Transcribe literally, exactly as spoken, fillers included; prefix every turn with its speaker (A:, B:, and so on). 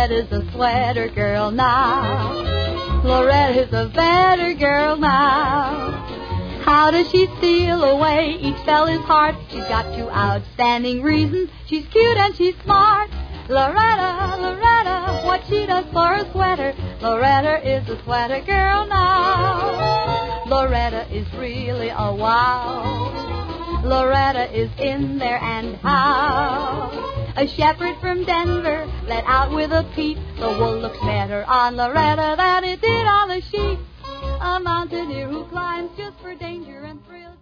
A: Loretta's a sweater girl now. Loretta's a better girl now. How does she steal away each fella's heart? She's got two outstanding reasons. She's cute and she's smart. Loretta, Loretta, what she does for a sweater. Loretta is a sweater girl now. Loretta is really a wow. Loretta is in there and how. A shepherd from Denver let out with a peep. The wool looks better on Loretta than it did on the sheep. A mountaineer who climbs just for danger and thrill.